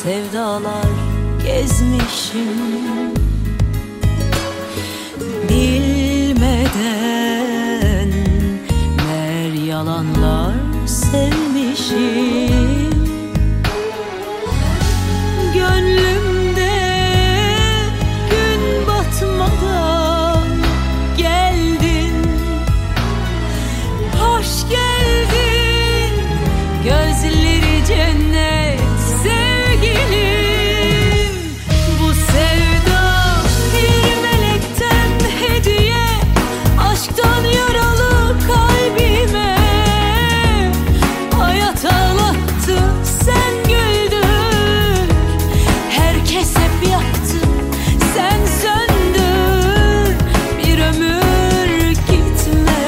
sevdalar gezmişim. Bilmeden meğer yalanlar sevmişim. Gönlümde gün batmadan geldin, hoş geldin, gözleri cennet sevgilim. Bu sevda bir melekten hediye, aşktan yaralı kalbime. Hayat ağlattı, sen güldür, herkes hep yaktı, sen söndür, bir ömür gitme.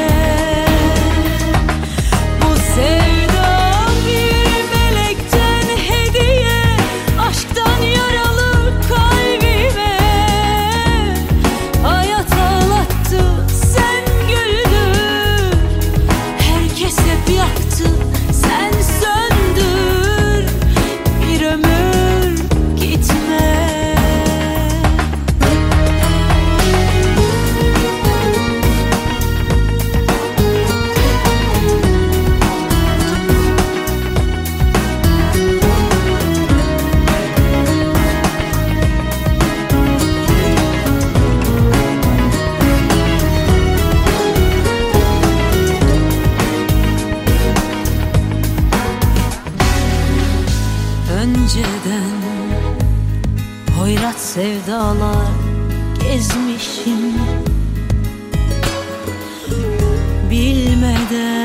Bu sevda bir melekten hediye, aşktan yaralı kalbime. Hayat ağlattı, sen güldür, herkes hep yaktı, sen söndür, bir ömür gitme. Önceden hoyrat sevdalar gezmişim. Bilmeden